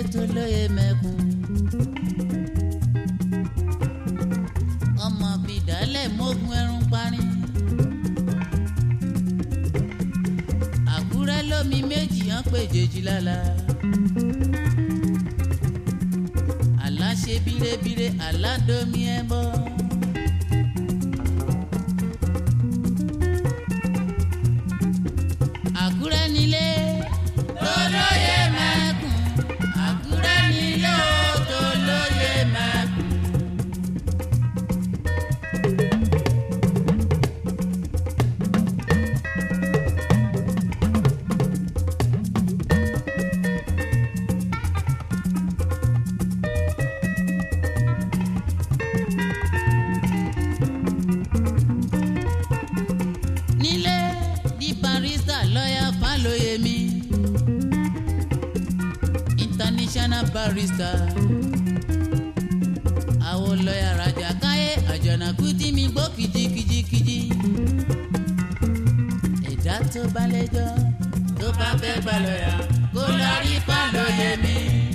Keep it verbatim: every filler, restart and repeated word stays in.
tó lóye mẹ́kún. ọmọ bìdálẹ̀ mógún ẹrún parí. Àkúrẹ́ lómi méjì hàn pé jèjì lálá. àlá ṣe bírébíré àlá domi ẹ bọ́. Àkúrẹ́ nílé tó lóye mẹ́kún. Àkúrẹ́ nílé tó lóye mẹ́kún. Nílé di barista lọ́yà Fálóyèmí, international barista. àwọn lọ́yà rajà káyé àjànàkú tí mi gbó kìjikìjikìji. ẹ̀dá tó bá lẹ́jọ́ tó bá fẹ́ bá lọ́yà kó lọ rí Fálóyèmí.